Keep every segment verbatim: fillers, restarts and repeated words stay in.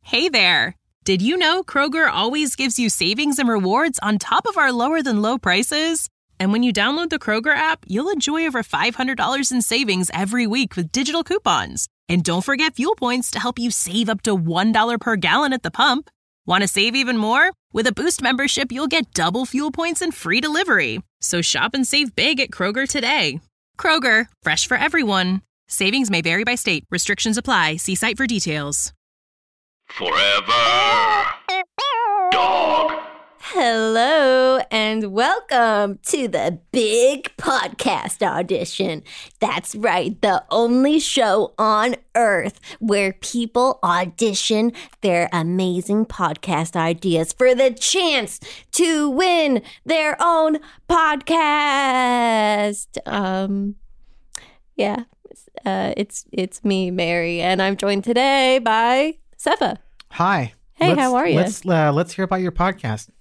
Hey there! Did you know Kroger always gives you savings and rewards on top of our lower-than-low prices? And when you download the Kroger app, you'll enjoy over five hundred dollars in savings every week with digital coupons. And don't forget fuel points to help you save up to one dollar per gallon at the pump. Want to save even more? With a Boost membership, you'll get double fuel points and free delivery. So shop and save big at Kroger today. Kroger, fresh for everyone. Savings may vary by state. Restrictions apply. See site for details. Forever Dog. Hello and welcome to the Big Podcast Audition. That's right, the only show on earth where people audition their amazing podcast ideas for the chance to win their own podcast. Um, yeah, uh, it's it's me, Mary, and I'm joined today by Sefa. Hi. Hey, let's, how are you? Let's uh, let's hear about your podcast.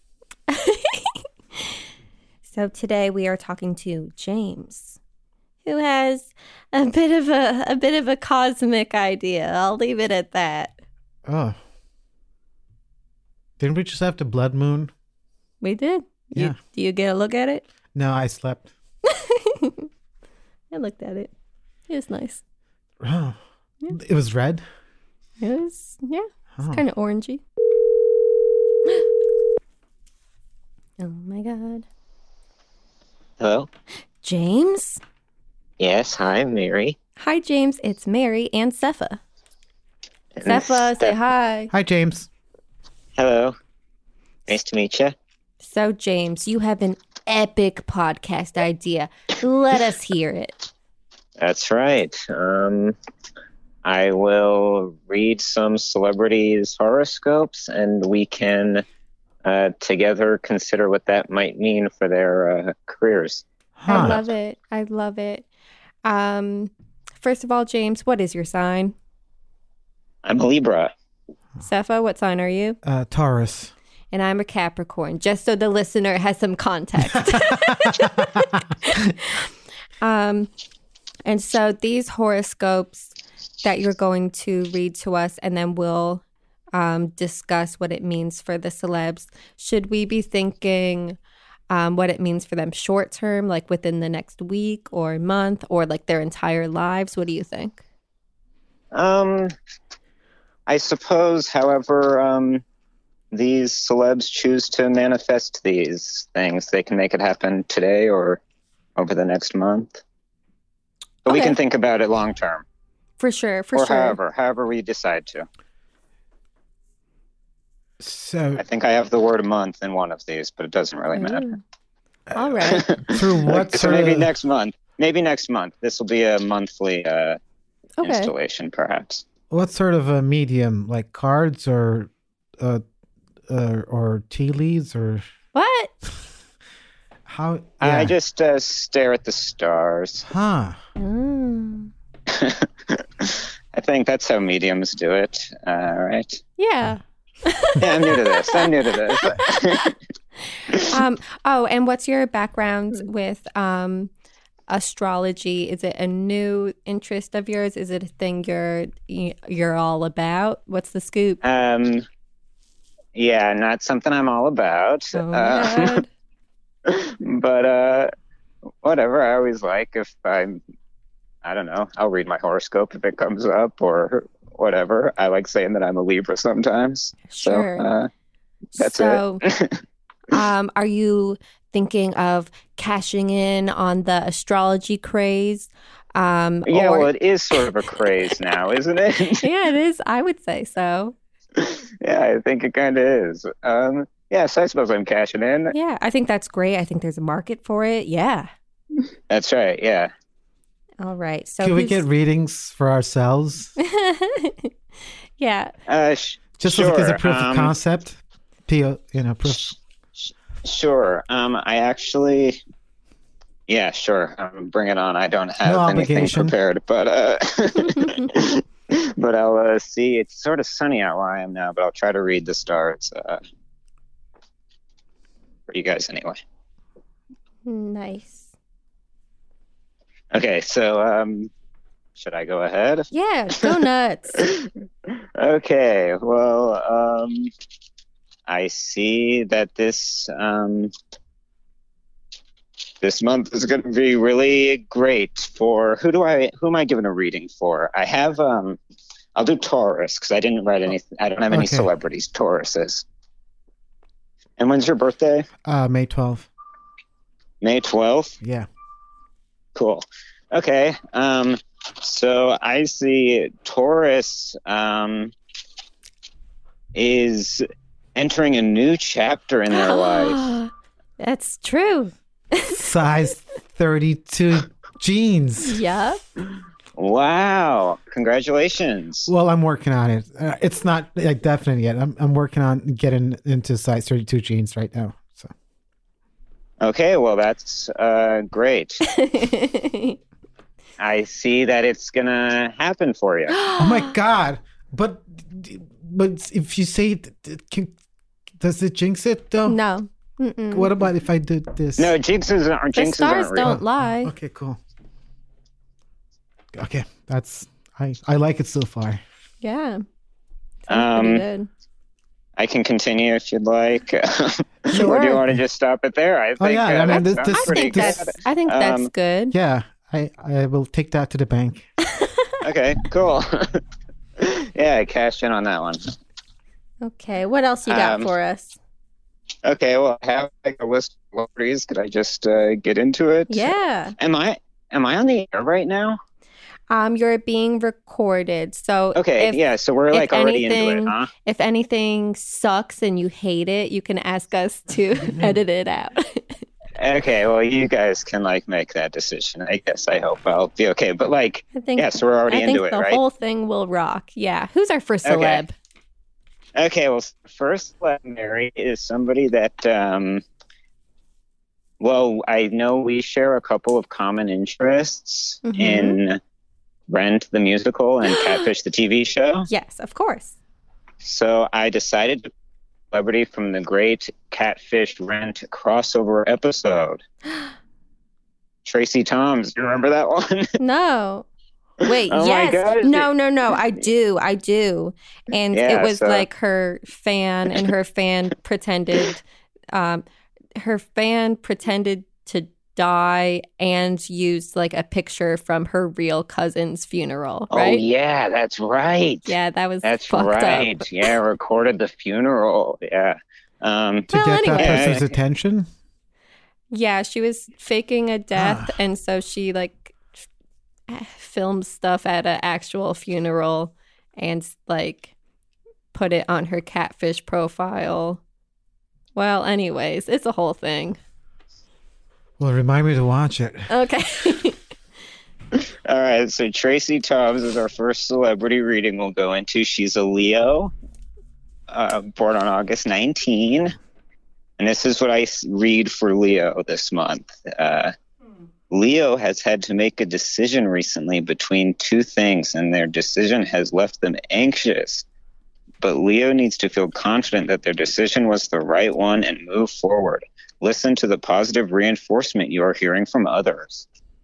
So today we are talking to James, who has a bit of a a bit of a cosmic idea. I'll leave it at that. Oh. Didn't we just have the blood moon? We did. Yeah. You, do you get a look at it? No, I slept. I looked at it. It was nice. Oh. Yeah. It was red? It was, yeah. It's Oh. kind of orangey. Oh my God. Hello? James? Yes, hi, Mary. Hi, James. It's Mary and Sefa. And Sefa, say Steph- hi. Hi, James. Hello. Nice to meet you. So, James, you have an epic podcast idea. Let us hear it. That's right. Um, I will read some celebrities' horoscopes, and we can uh, together consider what that might mean for their uh, careers. Huh. I love it. I love it. Um, first of all, James, what is your sign? I'm a Libra. Sefa, what sign are you? Uh, Taurus. And I'm a Capricorn, just so the listener has some context. um, and so these horoscopes that you're going to read to us, and then we'll um, discuss what it means for the celebs. Should we be thinking um, what it means for them short term, like within the next week or month, or like their entire lives? What do you think? Um, I suppose, however, um, these celebs choose to manifest these things, they can make it happen today or over the next month. But we Okay. can think about it long term. For sure, for or sure. however, however we decide to. So, I think I have the word month in one of these, but it doesn't really matter. Ooh. All right. through what so sort maybe of... next month. Maybe next month. This will be a monthly uh, Okay. installation, perhaps. What sort of a medium? Like cards or uh, uh, or tea leaves or What? how? I yeah. just uh, stare at the stars. Huh. Mm. I think that's how mediums do it. Uh, right? Yeah. Yeah, I'm new to this. I'm new to this. um, oh, and what's your background with um, astrology? Is it a new interest of yours? Is it a thing you're you're all about? What's the scoop? um, yeah, not something I'm all about. Oh my Uh, God. but uh, whatever. I always like if I'm, I don't know, I'll read my horoscope if it comes up or whatever. I like saying that I'm a Libra sometimes. Sure. So, uh, that's so, it. um, are you thinking of cashing in on the astrology craze? Um, Yeah, or... well, it is sort of a craze now, isn't it? yeah, it is. I would say so. Yeah, I think it kind of is. Um, yes, I suppose I'm cashing in. Yeah, I think that's great. I think there's a market for it. Yeah. That's right, yeah. All right. So Can we who's- get readings for ourselves? yeah. Uh, sh- Just sure. as a proof of um, concept? P O, you know, proof. sh- sh- Sure. Um, I actually... Yeah, sure. Um, bring it on. I don't have No anything obligation. prepared, but uh, but I'll uh, see. It's sort of sunny out where I am now, but I'll try to read the stars uh, for you guys anyway. Nice. Okay, so um, should I go ahead? Yeah, go nuts. Okay, well, um, I see that this um, this month is going to be really great for who do I who am I giving a reading for? I have um, I'll do Taurus because I didn't write any. I don't have any Okay. celebrities. Tauruses. And when's your birthday? Uh, May twelfth. May twelfth. Yeah. Cool. Okay. Um, so I see Taurus um, is entering a new chapter in their life. That's true. Size thirty-two jeans. Yep. Wow. Congratulations. Well, I'm working on it. Uh, it's not like definite yet. I'm I'm working on getting into size thirty-two jeans right now. So Okay. Well, that's uh, great. I see that it's going to happen for you. oh my god! But but if you say it, it can, does it jinx it though? No. Mm-mm. What about if I did this? No, jinxes aren't The jinxes stars aren't real. don't lie. Okay, cool. Okay, that's I I like it so far. Yeah. Sounds Um, pretty good. I can continue if you'd like. Or Sure. do you want to just stop it there? I think Oh, yeah, uh, I mean, that this- sounds this- I pretty think good. that's I think that's Um, good. Yeah, I I will take that to the bank. Okay, cool. Yeah, I cashed in on that one. Okay. What else you got Um, for us? Okay, well, I have like a list of celebrities. Could I just uh, get into it? Yeah. Am I am I on the air right now? Um, you're being recorded. So Okay, if, yeah. So we're if like already into anything- it, huh? if anything sucks and you hate it, you can ask us to edit it out. Okay, well, you guys can like make that decision. I guess. I hope I'll be okay. But like, I think yeah. So we're already I think into it, the right? whole thing will rock. Yeah. Who's our first Okay. celeb? Okay, well, first, let Mary is somebody that, um, well, I know we share a couple of common interests Mhm. in Rent the musical and Catfish the T V show. Yes, of course. So I decided to celebrity from the great Catfish Rent crossover episode. Tracy Toms, do you remember that one? No. Wait, Oh my yes. gosh. No, no, no. I do. I do. And Yeah, it was so- like her fan and her fan pretended um her fan pretended to die and used like a picture from her real cousin's funeral, right? Oh, yeah, that's right. Yeah, that was That's fucked right. up. Yeah, recorded the funeral. Yeah. Um, To Well, get that anyway. person's attention. Yeah, she was faking a death Ah. and so she like f- filmed stuff at an actual funeral and like put it on her Catfish profile. Well, anyways, it's a whole thing. Well, remind me to watch it. Okay. all right, so Tracy Toms is our first celebrity reading we'll go into. She's a Leo, uh, born on August nineteenth. And this is what I s- read for Leo this month. Uh, Leo has had to make a decision recently between two things, and their decision has left them anxious. But Leo needs to feel confident that their decision was the right one and move forward. Listen to the positive reinforcement you are hearing from others.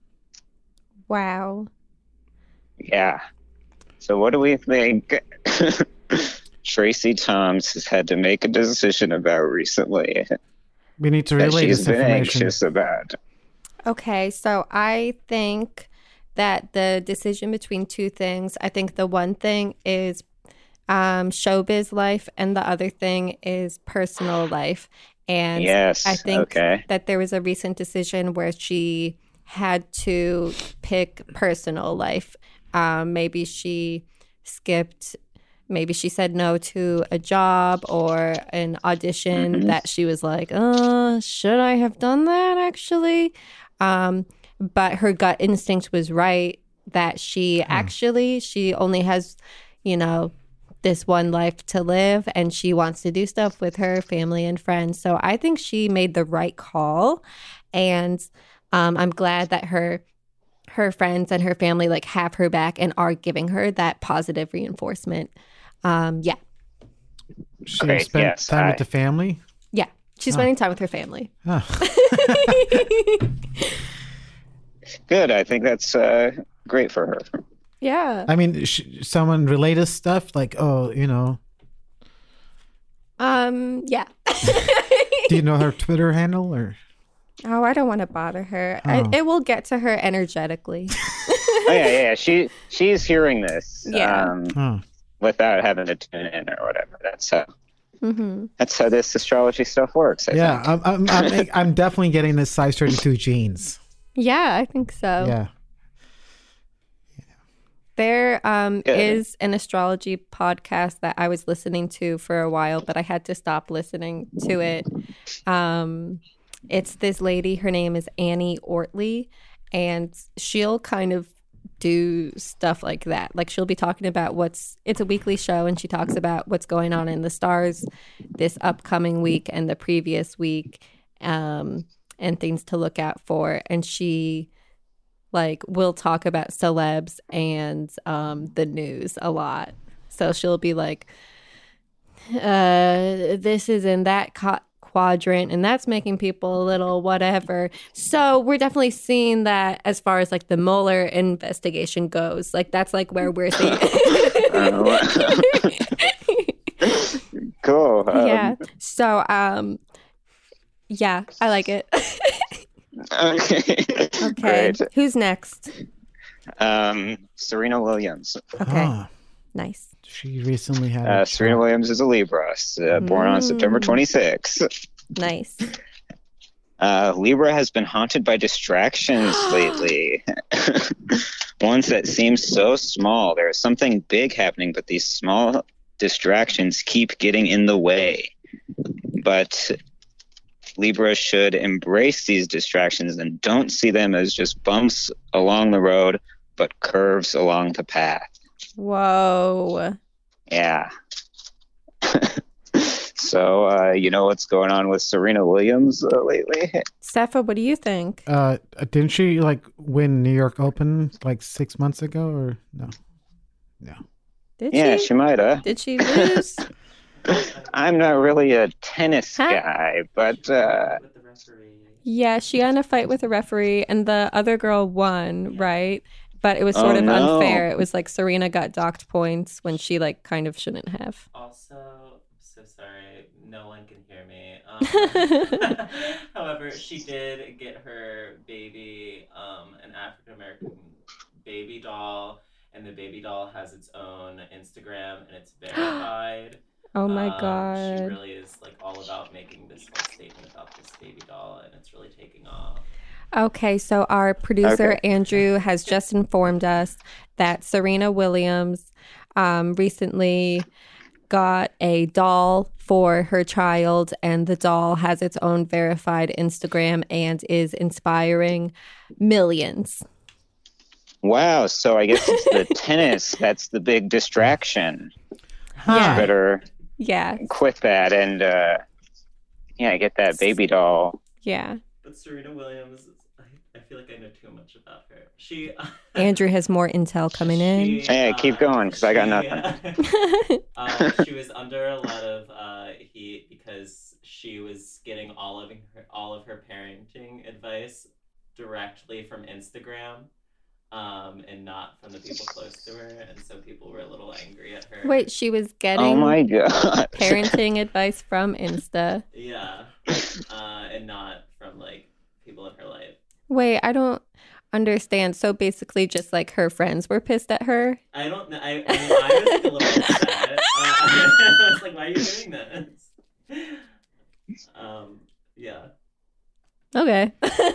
Wow. Yeah. So what do we think Tracy Toms has had to make a decision about recently We need to that relay she's this been information. anxious about? Okay, so I think that the decision between two things, I think the one thing is um, showbiz life and the other thing is personal life. And Yes. I think Okay. that there was a recent decision where she had to pick personal life. Um, maybe she skipped, maybe she said no to a job or an audition Mhm. that she was like, uh, should I have done that actually? Um, but her gut instinct was right that she actually, she only has, you know, this one life to live and she wants to do stuff with her family and friends. So I think she made the right call. And um, I'm glad that her her friends and her family like have her back and are giving her that positive reinforcement. Um, yeah. She Great, spent yes, time I- with the family. Yeah. She's spending time with her family. Oh. Good. I think that's uh, great for her. Yeah. I mean, sh- someone relate us stuff like, oh, you know. Um. Yeah. Do you know her Twitter handle or? Oh, I don't want to bother her. Oh. I, it will get to her energetically. Oh yeah, yeah, yeah. She she's hearing this. Yeah. Um, Oh. without having to tune in or whatever. That's how. Mm-hmm. That's how this astrology stuff works. I Yeah, think. I'm, I'm, I'm, I'm definitely getting this size thirty-two genes. Yeah, I think so. Yeah. There um, Good. is an astrology podcast that I was listening to for a while, but I had to stop listening to it. Um, it's this lady, her name is Annie Ortley, and she'll kind of do stuff like that. Like she'll be talking about what's, it's a weekly show, and she talks about what's going on in the stars this upcoming week and the previous week, um, and things to look out for. And she like will talk about celebs and um, the news a lot. So she'll be like, uh, this is in that co- quadrant and that's making people a little whatever. So we're definitely seeing that as far as like the Mueller investigation goes. Like that's like where we're seeing. Oh, cool. Um, Yeah. So, um, yeah, I like it. Okay. Okay. Great. Who's next? Um, Serena Williams. Okay. Ah, Nice. she recently had. Uh, a Serena child. Williams is a Libra, uh, born on Mm. September twenty-sixth. Nice. Uh, Libra has been haunted by distractions lately. Ones that seem so small. There is something big happening, but these small distractions keep getting in the way. But Libra should embrace these distractions and don't see them as just bumps along the road, but curves along the path. Whoa. Yeah. So, uh, you know what's going on with Serena Williams uh, lately? Steffa, what do you think? Uh, didn't she like win New York Open like six months ago or no? No. Did Yeah, she? she might have. Did she lose? I'm not really a tennis Huh? guy, but uh, With the referee. Yeah, she got in a fight with a referee, and the other girl won, right? But it was sort Oh, of no. unfair. It was like Serena got docked points when she like kind of shouldn't have. Also, so sorry, no one can hear me. Um, however, she did get her baby, um, an African American baby doll, and the baby doll has its own Instagram and it's verified. Oh my Um, She god. really is like all about making this whole statement about this baby doll, and it's really taking off. Okay, so our producer Okay. Andrew has just informed us that Serena Williams um, recently got a doll for her child, and the doll has its own verified Instagram and is inspiring millions. wow. So I guess it's the tennis that's the big distraction. Yeah. Better Yeah, quit that and, uh, yeah, get that baby doll. yeah. But Serena Williams, I, I feel like I know too much about her. She Andrew has more intel coming in. She, Hey, keep going, 'cause I got she, uh, she was under a lot of uh, heat because she was getting all of her all of her parenting advice directly from Instagram, um, and not from the people close to her, and so people were a little angry at her. Wait, she was getting Oh my god. parenting advice from Insta. Yeah, uh, and not from like people in her life. Wait, I don't understand. So basically, just like her friends were pissed at her. I don't know. I, I, mean, I was like a little upset. Uh, I was like, why are you doing this? Um, yeah. Okay.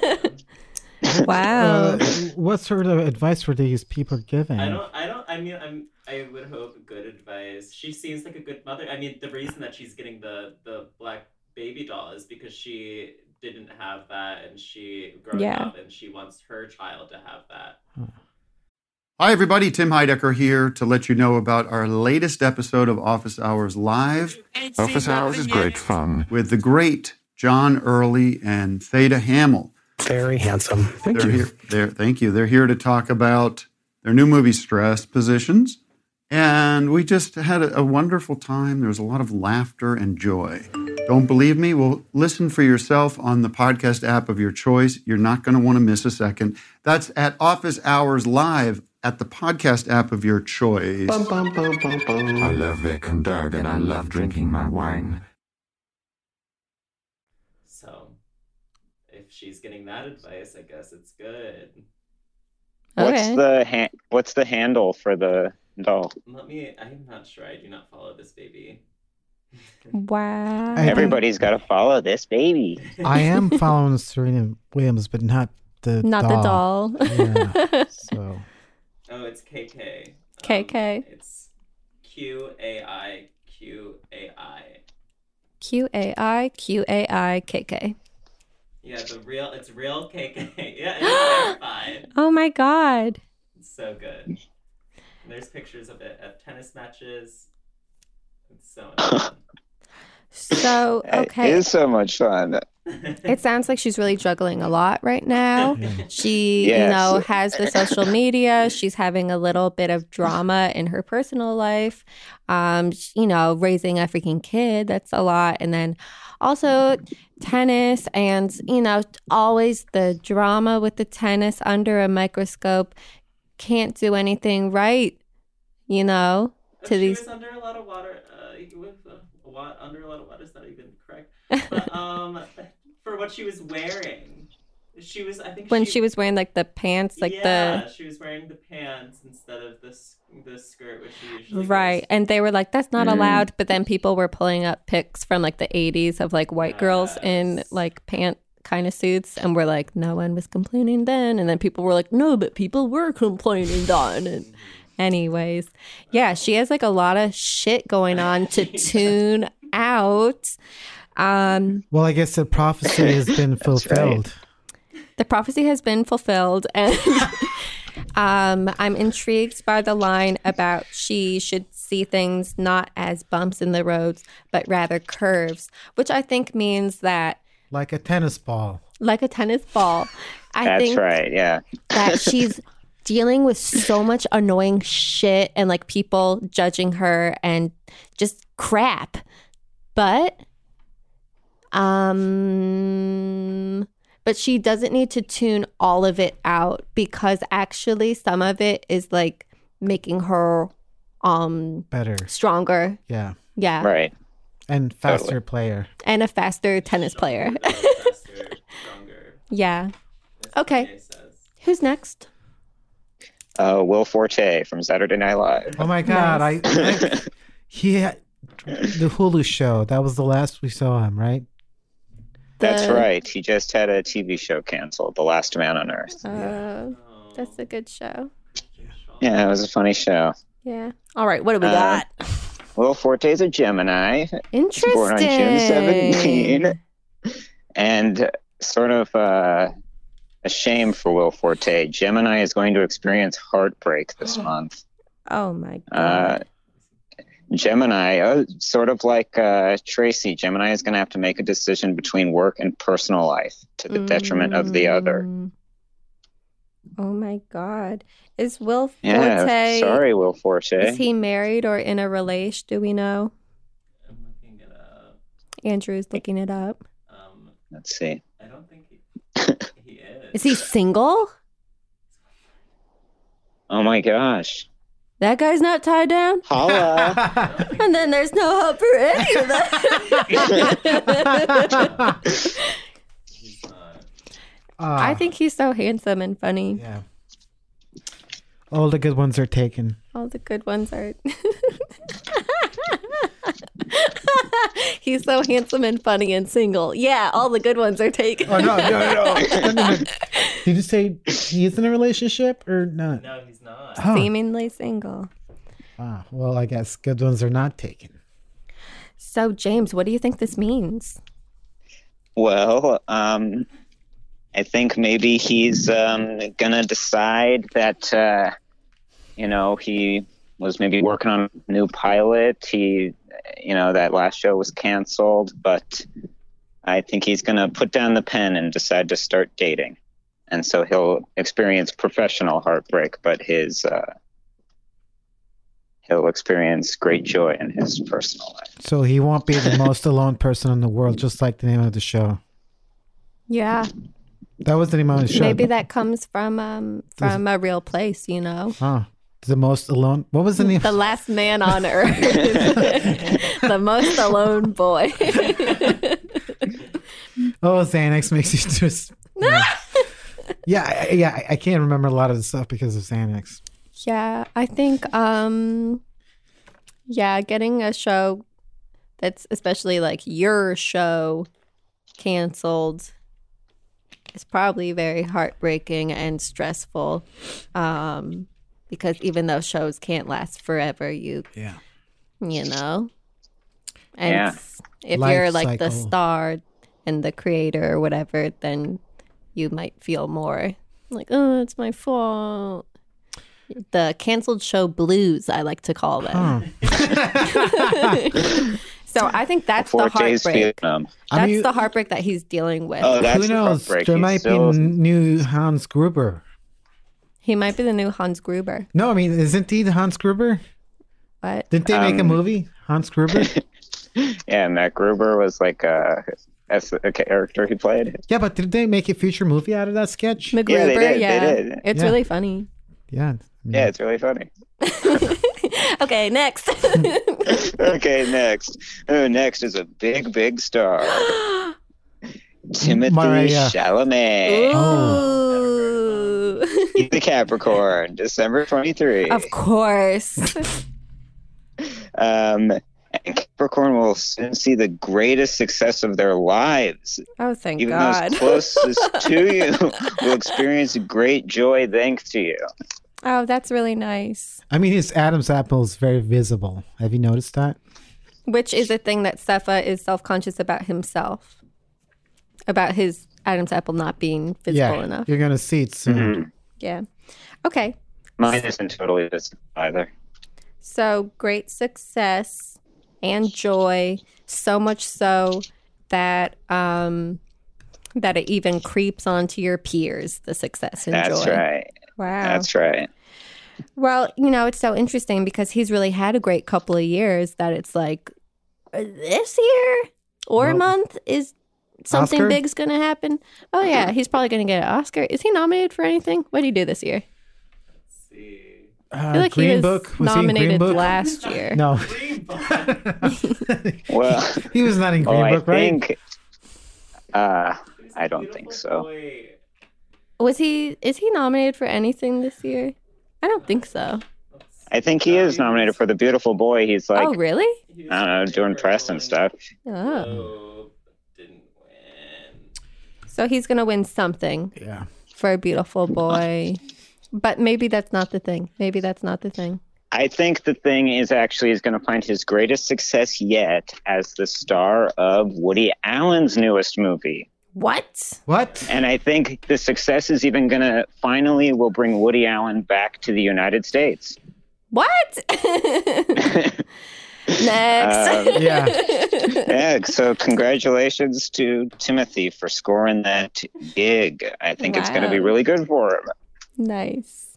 Wow. Uh, what sort of advice were these people giving? I don't, I don't, I mean, I'm, I would hope good advice. She seems like a good mother. I mean, the reason that she's getting the, the black baby doll is because she didn't have that and she growing Yeah. up and she wants her child to have that. Hi, everybody. Tim Heidecker here to let you know about our latest episode of Office Hours Live Office Hours is great fun. with the great John Early and Theda Hamill. Very handsome. Thank They're you. here. They're, thank you. They're here to talk about their new movie, Stress Positions. And we just had a, a wonderful time. There was a lot of laughter and joy. Don't believe me? Well, listen for yourself on the podcast app of your choice. You're not going to want to miss a second. That's at Office Hours Live at the podcast app of your choice. Bum, bum, bum, bum, bum. I love Vic and Doug, and I love drinking my wine. So, if she's getting that advice, I guess it's good. What's Okay. the ha- What's the handle for the doll? Let me. I'm not sure. I do not follow this baby. Wow. I think- Everybody's got to follow this baby. I am following Serena Williams, but not the Not doll. the doll. Yeah. So Oh, it's K K. Um, K K. It's Q A I Q A I. Q A I Q A I K K. Yeah, the real. It's real K K. Yeah, it's verified. Oh my God. It's so good. And there's pictures of it at tennis matches. It's so much fun. So, It okay. is so much fun. It sounds like she's really juggling a lot right now. She, Yes. you know, has the social media. She's having a little bit of drama in her personal life. Um, sh- you know, raising a freaking kid, that's a lot. And then also tennis and, you know, always the drama with the tennis under a microscope. Can't do anything right, you know, to she these. was under a lot of water. Uh, with uh, a lot under a lot of water is not even correct. But um, for what she was wearing, she was. I think When she was wearing like the pants, like yeah, the. she was wearing the pants instead of the s- the skirt, which she usually Right. wears. And they were like, that's not Mm. allowed. But then people were pulling up pics from like the eighties of like white girls in Yes. like pant kind of suits. And we're like, no one was complaining then. And then people were like, no, but people were complaining then. And anyways, yeah, she has like a lot of shit going on to tune out. Um, well, I guess the prophecy has been fulfilled. the prophecy has been fulfilled. And um, I'm intrigued by the line about she should see things not as bumps in the roads, but rather curves, which I think means that, Like a tennis ball. like a tennis ball, I That's think right. Yeah. that she's dealing with so much annoying shit and like people judging her and just crap. But um but she doesn't need to tune all of it out, because actually some of it is like making her um Better. stronger. Yeah. Yeah. Right. And faster Totally. player. And a faster tennis player. Faster, stronger. Yeah. That's what Okay. Jay says. Who's next? Uh, Will Forte from Saturday Night Live. Oh my God. I, I he had the Hulu show. That was the last we saw him, right? That's The- right. He just had a T V show canceled, The Last Man on Earth. Uh, Oh, that's a good show. Yeah, it was a funny show. Yeah. All right. What do we Uh, got? Will Forte is a Gemini. Interesting. Born on June seventeenth. And sort of uh, a shame for Will Forte. Gemini is going to experience heartbreak this month. Oh my god. Uh, Gemini, uh, sort of like uh, Tracy, Gemini is going to have to make a decision between work and personal life to the detriment of the other. Mm. Oh my god. Is Will Yeah, Forte? sorry, Will Forte. Is he married or in a relation? Do we know? I'm looking it up. Andrew's looking it up. Um, Let's see. I don't think he, he is. Is he single? Oh my gosh. That guy's not tied down? Holla. And then there's no hope for any of that. He's not. I think he's so handsome and funny. Yeah. All the good ones are taken. All the good ones are. He's so handsome and funny and single. Yeah, all the good ones are taken. Oh, no, no, no. no, no, no. Did you say he's in a relationship or not? No, he's not. Oh, Seemingly single. wow. Well, I guess good ones are not taken. So, James, what do you think this means? Well, um, I think maybe he's um, going to decide that, uh, you know, he was maybe working on a new pilot. He, you know, that last show was canceled, but I think he's going to put down the pen and decide to start dating. And so he'll experience professional heartbreak, but his uh, he'll experience great joy in his personal life. So he won't be the most alone person in the world, just like the name of the show. Yeah. That was the name of the show. Maybe that comes from um from a real place, you know. Huh. The most alone. What was the name? The last man on earth. The most alone boy. Oh, Xanax makes you just. Yeah, yeah, I, yeah. I can't remember a lot of the stuff because of Xanax. Yeah, I think. um Yeah, getting a show that's especially like your show canceled is probably very heartbreaking and stressful. Um, because even though shows can't last forever, you Yeah. you know, and Yeah. if Life you're like the cycle. star and the creator or whatever, then you might feel more like, oh, it's my fault. The canceled show blues, I like to call them. Huh. So I think that's Four the days heartbreak. Vietnam. That's I mean, the heartbreak that he's dealing with. Oh, that's who the knows? heartbreak. There He's might still- be n- new Hans Gruber. He might be the new Hans Gruber. No, I mean, isn't he the Hans Gruber? What? Didn't they make a Um, movie, Hans Gruber? Yeah, Matt Gruber was like a, as a character he played. Yeah, but did they make a future movie out of that sketch? MacGruber, Yeah, they did, they yeah. did. It's Yeah. really funny. Yeah. I mean, Yeah, it's really funny. Okay, next. Okay, next. Oh, next is a big, big star. Timothy Mariah. Chalamet. Ooh. He's a Capricorn, December twenty-third. Of course. Um, and Capricorn will soon see the greatest success of their lives. Oh, thank Even God. those closest to you will experience great joy thanks to you. Oh, that's really nice. I mean, his Adam's apple is very visible. Have you noticed that? Which is a thing that Sefa is self-conscious about himself. About his Adam's apple not being visible yeah, enough. you're gonna see it soon. Mhm. Yeah. Okay. Mine isn't totally visible either. So great success and joy, so much so that um that it even creeps onto your peers, the success and That's joy. right. Wow. That's right. Well, you know, it's so interesting because he's really had a great couple of years that it's like uh, this year or Well, month is something Oscar? big's going to happen. Oh yeah, he's probably going to get an Oscar. Is he nominated for anything? What did he do this year? Let's see. I Uh, feel like Green he was, Book was he in Green nominated Book? last year. No, Green Book. Well, he was not in Green oh, I Book, right? think. Uh, He was a I don't think beautiful so. boy. Was he is he nominated for anything this year? I don't think so. Let's see. I think he Uh, is nominated for the Beautiful Boy. He's like, oh, really? he was I don't know, doing press and stuff. Oh. Oh, didn't win. So he's going to win something Yeah. for a beautiful boy. But maybe that's not the thing. Maybe that's not the thing. I think the thing is actually he's going to find his greatest success yet as the star of Woody Allen's newest movie. What? What? And I think the success is even going to finally will bring Woody Allen back to the United States. What? Next. Um, Yeah. Yeah, so congratulations to Timothy for scoring that gig. I think it's going to be Wow. really good for him. Nice.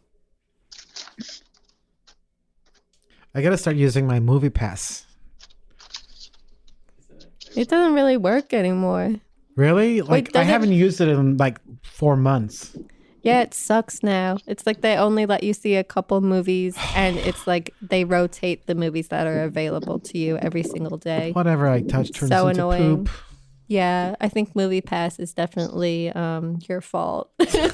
I gotta start using my Movie Pass. It doesn't really work anymore. Really? Like I does it- haven't used it in like four months. Yeah, it sucks now. It's like they only let you see a couple movies, and it's like they rotate the movies that are available to you every single day. Whatever I touch turns So into annoying. poop. Yeah, I think Movie Pass is definitely um, your fault.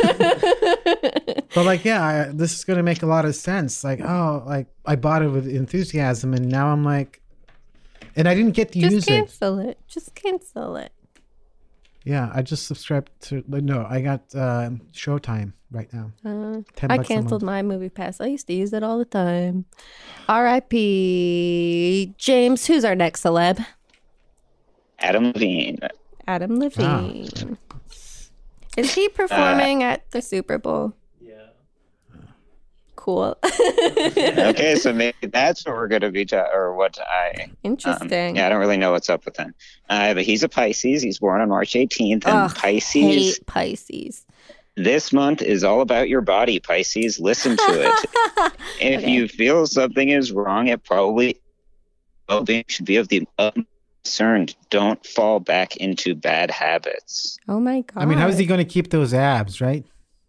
But like, yeah, I, this is gonna make a lot of sense. Like, oh, like I bought it with enthusiasm, and now I'm like, and I didn't get to Just use it. cancel it. Just cancel it. Yeah, I just subscribed to. No, I got uh, Showtime right now. Uh, Ten I bucks a canceled month. my Movie Pass. I used to use it all the time. R I P James, who's our next celeb? Adam Levine. Adam Ah. Levine. Is he performing at the Super Bowl? Yeah. Cool. Okay, so maybe that's what we're going to be, ta- or what I. Um, Interesting. yeah, I don't really know what's up with him. Uh, but he's a Pisces. He's born on March eighteenth. And Ugh, Pisces, hate Pisces. this month is all about your body, Pisces. Listen to it. If Okay. you feel something is wrong, it probably well-being should be of the utmost concerned. Don't fall back into bad habits. Oh my god. I mean, how is he going to keep those abs, right?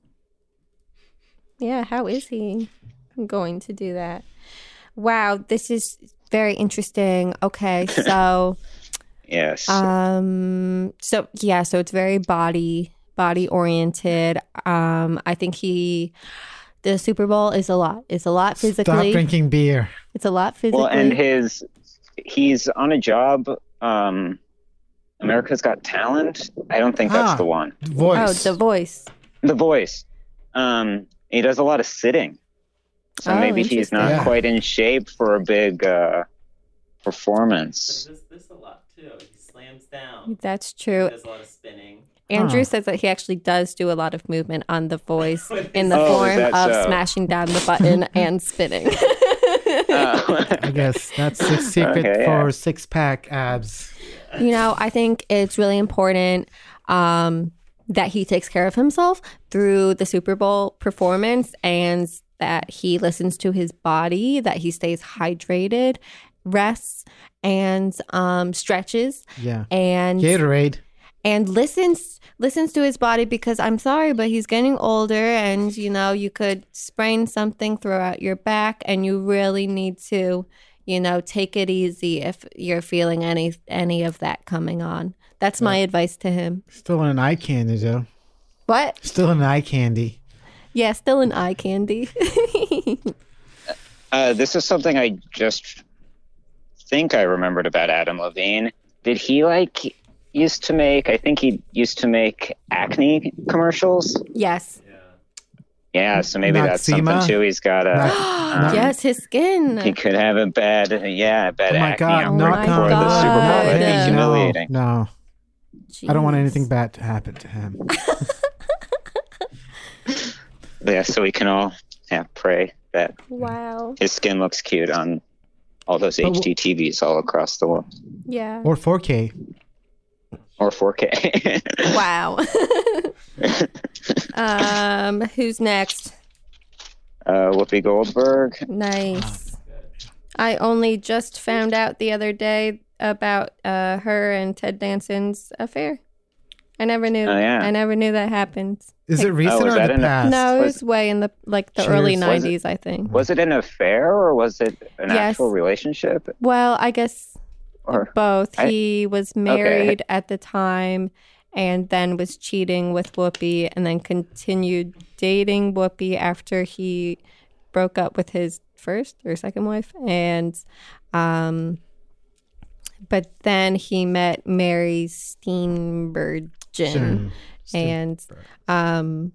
Yeah, how is he going to do that? Wow, this is very interesting. Okay, so Yes. um so yeah, so it's very body body oriented. Um I think he the Super Bowl is a lot. It's a lot physically. Stop drinking beer. It's a lot physically. well, and his he's on a job. Um, America's Got Talent. I don't think that's Ah. the one. Oh, Voice. The Voice. The Voice. Um, he does a lot of sitting, so Oh, maybe he's not interesting. Yeah. quite in shape for a big uh, He performance. does this a lot too. He slams down. That's He true. does a lot of spinning. Andrew Huh. says that he actually does do a lot of movement on The Voice in the Oh, is form that of so? smashing down the button and spinning. Uh, I guess that's the secret Okay, for yeah. six pack abs. You know, I think it's really important um, that he takes care of himself through the Super Bowl performance and that he listens to his body, that he stays hydrated, rests, and um, stretches, Yeah. and Gatorade. and listens listens to his body, because I'm sorry, but he's getting older, and you know, you could sprain something, throw out your back, and you really need to, you know, take it easy if you're feeling any any of that coming on. That's my advice to him. Still an eye candy, though. What? Still an eye candy. Yeah, still an eye candy. uh, this is something I just think I remembered about Adam Levine. Did he like used to make? I think he used to make acne commercials. Yes. Yeah. Yeah, so maybe that's something Noxzema? too. He's got a. Nox- um, Yes, his skin. He could have a bad, yeah, bad Oh my acne God, outbreak not before the Super Bowl. God. That'd be No. humiliating. No, I don't want Jeez. anything bad to happen to him. Yeah, so we can all yeah, pray that Wow. his skin looks cute on all those But H D T Vs all across the world. Yeah. Or four K. Or four K. Wow. um, who's next? uh, Whoopi Goldberg. Nice. I only just found out the other day about uh, her and Ted Danson's affair. I never knew. Oh, yeah. I never knew that happened. Is it recent was or that the in the- past? No, it Was- was way in the like the Cheers. early Was it- nineties, I think. Was it an affair or was it an Yes. actual relationship? Well, I guess Or both. I- He was married at the time, and then was cheating with Whoopi, and then continued dating Whoopi after he broke up with his first or second wife, and um, but then he met Mary Steenburgen, Stern- and um,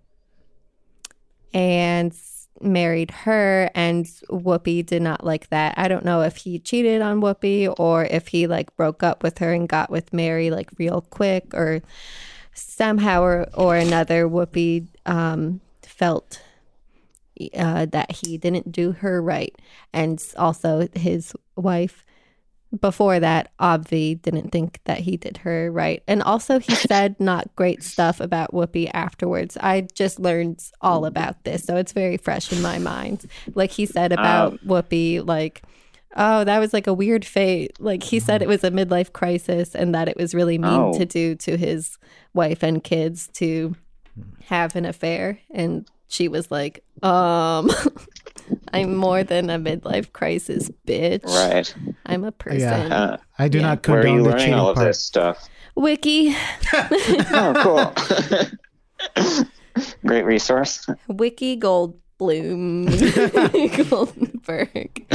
and married her, and Whoopi did not like that. I don't know if he cheated on Whoopi or if he like broke up with her and got with Mary like real quick, or somehow or, or another Whoopi um, felt uh, that he didn't do her right. And also his wife before that, Obvi, didn't think that he did her right. And also he said not great stuff about Whoopi afterwards. I just learned all about this, so it's very fresh in my mind. Like he said about Um, Whoopi, like, oh, that was like a weird fate. Like he said it was a midlife crisis and that it was really mean Oh. to do to his wife and kids to have an affair. And she was like, um... I'm more than a midlife crisis, bitch. right. I'm a person. Yeah. Uh, I do Yeah. not where are condone you the learning cheating all of part. this stuff? Wiki, Oh, cool. Great resource. Wiki Goldblum, Goldberg.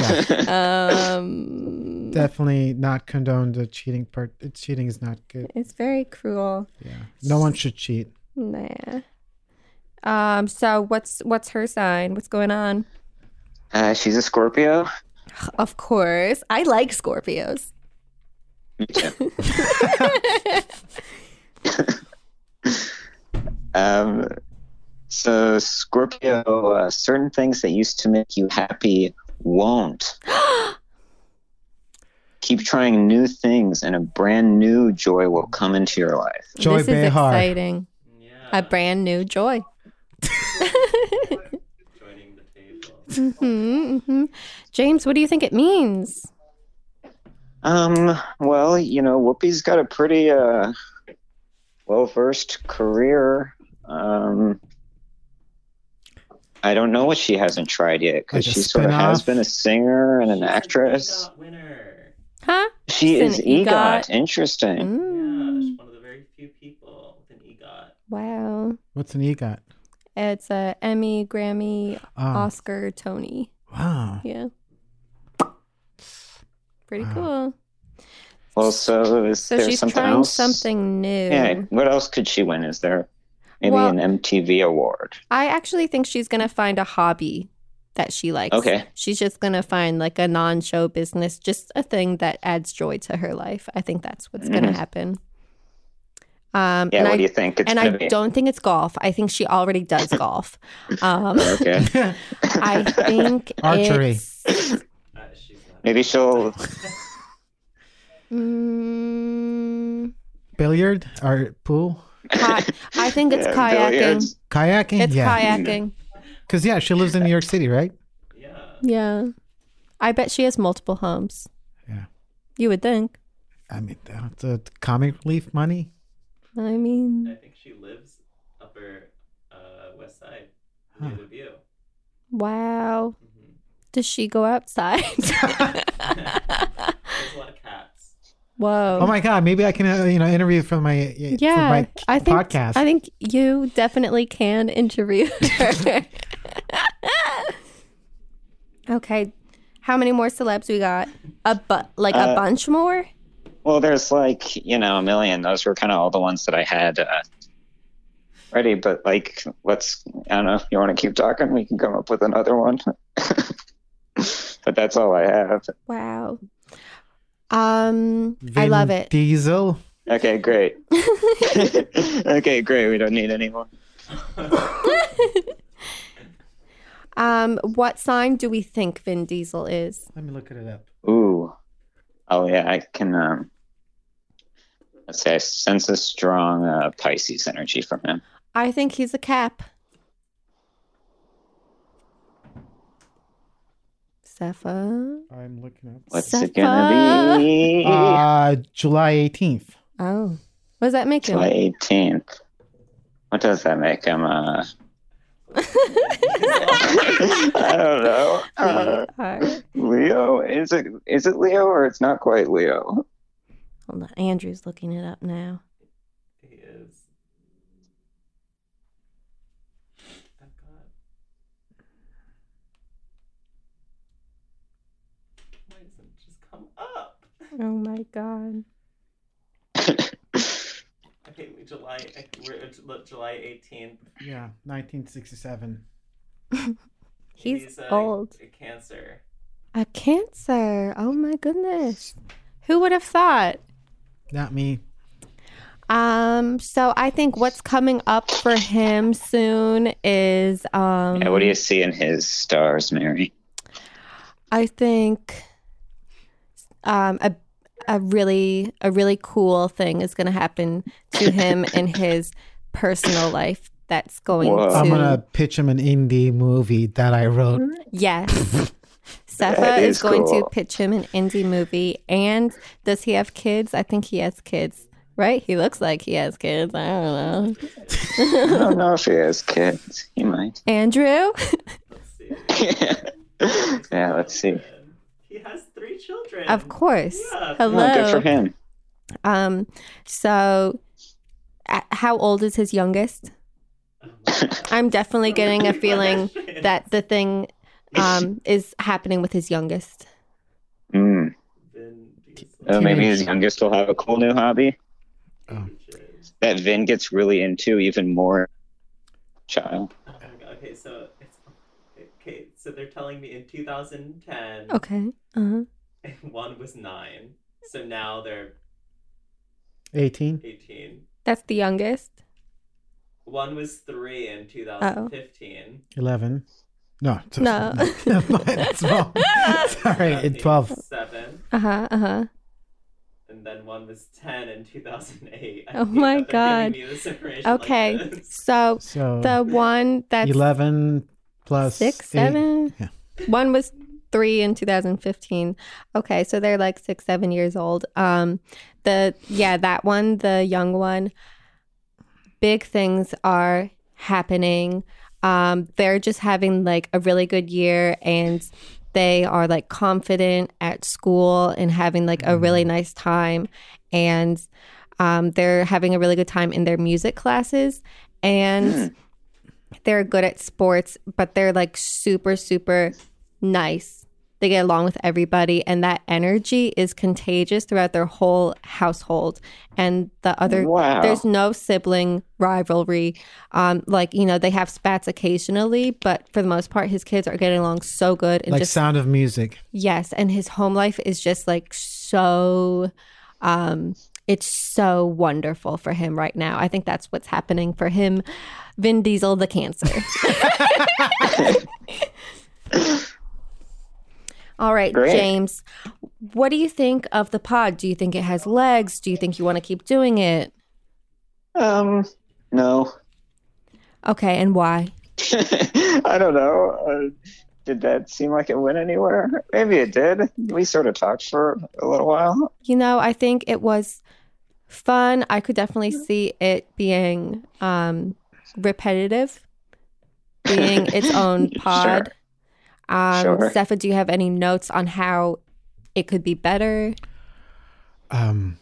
Um, Definitely not condone the cheating part. The cheating is not good. it's very cruel. Yeah, no one should cheat. Nah. Um. So what's what's her sign? What's going on? Uh, she's a Scorpio. Of course, I like Scorpios. Me too. um, so Scorpio, uh, certain things that used to make you happy won't. Keep trying new things, and a brand new joy will come into your life. Joy this is Behar. exciting. Yeah. A brand new joy. Joining the table. hmm hmm James, what do you think it means? Um, well, you know, Whoopi's got a pretty uh, well-versed career. Um, I don't know what she hasn't tried yet, because Like a she sort of has spin-off? been a singer and an She's actress. an EGOT winner. Huh? She She's is an EGOT. EGOT. Interesting. Yeah, Mm. she's one of the very few people with an EGOT. Wow. What's an EGOT? It's a Emmy, Grammy, Oh, Oscar, Tony. wow. Yeah. Pretty Wow. cool. Well, so is So there she's something trying else? something new. Yeah. What else could she win? Is there maybe Well- an M T V award? I actually think she's going to find a hobby that she likes. Okay. She's just going to find like a non-show business, just a thing that adds joy to her life. I think that's what's going to Mhm. happen. Um, Yeah. and What I, do you think it's and I gonna be? don't think it's golf. I think she already does golf. Um, Okay. I think Archery. it's, Uh, she's not. Maybe she'll. mm, Billiard or pool? ki- I think it's Yeah, kayaking. billiards. Kayaking? It's yeah. kayaking. Because, yeah, she lives in New York City, right? Yeah. Yeah. I bet she has multiple homes. Yeah. You would think. I mean, that's the comic relief money. I mean, I think she lives upper uh, west side near Huh. the view. wow. Mhm. Does she go outside? There's a lot of cats. Whoa. Oh my God! Maybe I can, uh, you know, interview for my uh, yeah, for my I think podcast. I think you definitely can interview her. Okay, how many more celebs we got? A bu- like a Uh, bunch more? Well, there's like, you know, a million. Those were kind of all the ones that I had uh, ready. But like, let's, I don't know, if you want to keep talking, we can come up with another one. But that's all I have. Wow. Um, I Vin love it. Diesel. Okay, great. Okay, great. We don't need anyone. Um, what sign do we think Vin Diesel is? Let me look it up. Ooh. Oh, yeah, I can, um, let's say I sense a strong uh, Pisces energy from him. I think he's a Cap. Cepha. I'm looking up. What's it Cepha. gonna be? Uh, July eighteenth. Oh, what does that make him? July eighteenth. What does that make him? Uh, I don't know. Uh, Alright. Leo? Is it is it Leo or it's not quite Leo? Hold on, Andrew's looking it up now. He is. I've got. Why doesn't it just come up? Oh my god. Okay, July. We're at July eighteenth. Yeah, nineteen sixty-seven. He's uh, old. A Cancer. A Cancer. Oh my goodness. Who would have thought? Not me. Um, so I think what's coming up for him soon is um Yeah, what do you see in his stars, Mary? I think um a a really a really cool thing is going to happen to him in his personal life that's going Whoa. to I'm gonna pitch him an indie movie that I wrote. Yes. Cepha That is is going cool. to pitch him an indie movie. And does he have kids? I think he has kids, right? He looks like he has kids. I don't know. I don't know if he has kids. He might. Andrew? Let's see. Yeah, let's see. He has three children. Of course. Yeah. Hello. Oh, good for him. Um, so uh, how old is his youngest? I'm definitely getting a feeling that the thing um, is happening with his youngest. Mm. Vin Diesel. Oh, maybe his Teenage- youngest will have a cool new hobby Oh. that Vin gets really into even more. Child. Oh my God. Okay, so it's okay. So they're telling me in two thousand ten, Okay. Uh-huh. one was nine. So now they're eighteen. eighteen. That's the youngest. One was three in two thousand fifteen. eleven. No. it's- No. It's wrong. Sorry, That it's twelve. means Seven. Uh-huh. Uh-huh. And then one was ten in two thousand eight. I Oh hate my that they're God. giving me this information like Okay. this. So So the one that's eleven plus six, eight. seven. Yeah. One was three in two thousand fifteen. Okay, so they're like six, seven years old. Um, the yeah, that one, the young one. Big things are happening. Um, they're just having like a really good year, and they are like confident at school and having like a really nice time, and um, they're having a really good time in their music classes, and they're good at sports, but they're like super, super nice. They get along with everybody, and that energy is contagious throughout their whole household. And the other, Wow. there's no sibling rivalry. Um, like, you know, they have spats occasionally, but for the most part, his kids are getting along so good. And Like just, Sound of Music. yes, and his home life is just like so, um, it's so wonderful for him right now. I think that's what's happening for him. Vin Diesel, the cancer. All right, Great. James, what do you think of the pod? Do you think it has legs? Do you think you want to keep doing it? Um, no. Okay, and why? I don't know. Uh, did that seem like it went anywhere? Maybe it did. We sort of talked for a little while. You know, I think it was fun. I could definitely see it being um, repetitive, being its own pod. Sure. Um, Sure. Sepha, do you have any notes on how it could be better? Um.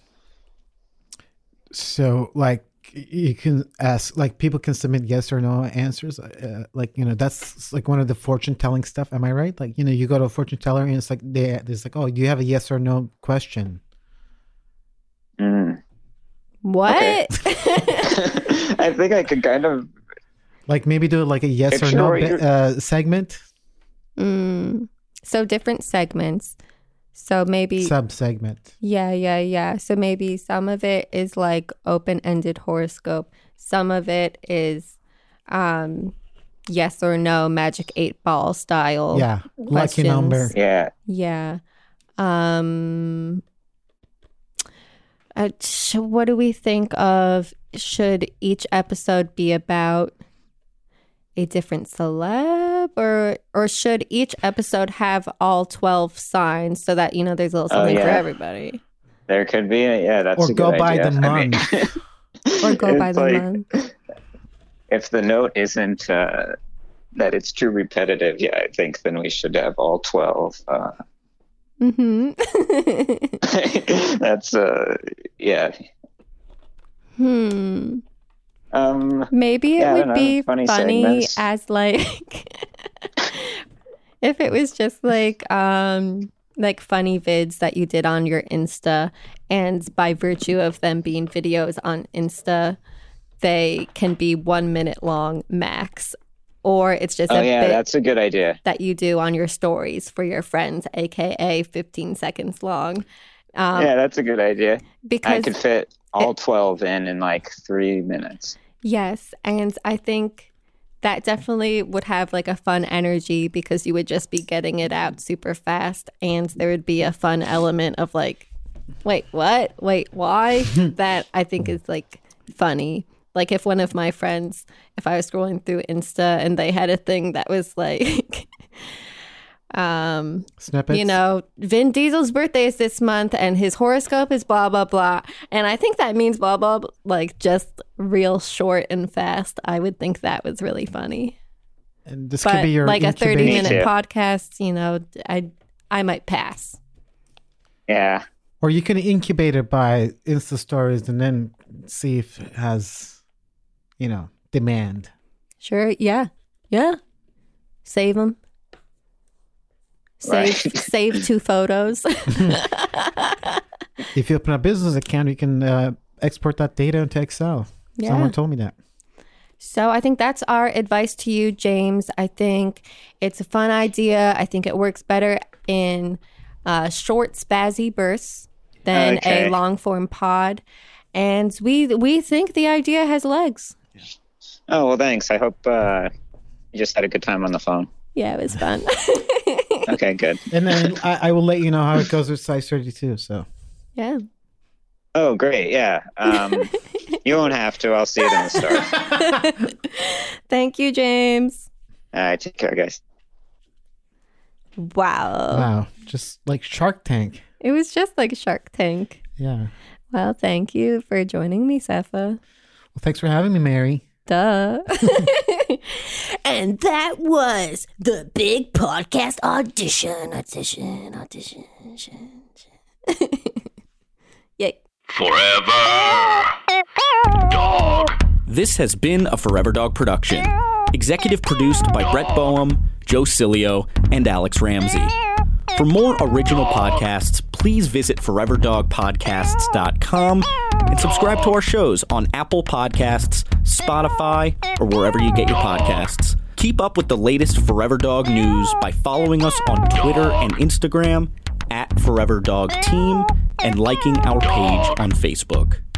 So, like, you can ask, like, people can submit yes or no answers. Uh, like, you know, that's like one of the fortune telling stuff. Am I right? Like, you know, you go to a fortune teller and it's like they, there's like, oh, do you have a yes or no question? Mm. What? Okay. I think I could kind of. Like, maybe do like a yes or Picture no what be- you're- uh, segment, Mm, so different segments. So maybe, sub segment. yeah, yeah, yeah. So maybe some of it is like open-ended horoscope. Some of it is um, yes or no, magic eight ball style. Yeah, lucky questions. number. Yeah. Yeah. Um, uh, sh- what do we think of? Should each episode be about a different celeb, or or should each episode have all twelve signs so that, you know, there's a little Oh, something for yeah. everybody? There could be. Yeah, that's Or a go good by idea. the I mean, month. Or go by it's the like, month. If the note isn't uh, that it's too repetitive, yeah, I think then we should have all twelve. Uh, Mm-hmm. that's uh, yeah. hmm. Um, Maybe it Yeah, I would don't know. be Funny funny, segments. as like if it was just like um like funny vids that you did on your Insta, and by virtue of them being videos on Insta, they can be one minute long max, or it's just oh a yeah, bit that's a good idea. that you do on your stories for your friends, aka fifteen seconds long. Um, Yeah, that's a good idea. I because could fit all twelve in in like three minutes. yes, and I think that definitely would have like a fun energy because you would just be getting it out super fast, and there would be a fun element of like, wait, what? Wait, why? That I think is like funny. Like if one of my friends, if I was scrolling through Insta and they had a thing that was like, um, Snippets. you know, Vin Diesel's birthday is this month and his horoscope is blah, blah, blah. And I think that means blah, blah, blah, like just real short and fast. I would think that was really funny. And this But could be your like a thirty incubation- minute Me too. podcast, you know, I I might pass. Yeah. Or you can incubate it by Insta stories and then see if it has, you know, demand. Sure. Yeah. Yeah. Save them. Save, Right. save two photos. If you open a business account, you can uh, export that data into Excel. Yeah. Someone told me that. So I think that's our advice to you, James. I think it's a fun idea. I think it works better in uh, short, spazzy bursts than Okay. a long form pod. And we we think the idea has legs. Oh well, thanks. I hope uh, you just had a good time on the phone. Yeah, it was fun. Okay, good. And then I, I will let you know how it goes with size thirty-two. So Yeah. Oh, great. Yeah. Um, you won't have to. I'll see it in the stars. Thank you, James. All right. Take care, guys. Wow. Wow. Just like Shark Tank. It was just like Shark Tank. Yeah. Well, thank you for joining me, Safa. Well, thanks for having me, Mary. Duh. And that was the big podcast audition. Audition, audition. audition. Yay. Forever Dog. This has been a Forever Dog production. Executive produced by Brett Boehm, Joe Cilio, and Alex Ramsey. For more original podcasts, please visit forever dog podcasts dot com and subscribe to our shows on Apple Podcasts, Spotify, or wherever you get your podcasts. Keep up with the latest Forever Dog news by following us on Twitter and Instagram at Forever Dog Team and liking our page on Facebook.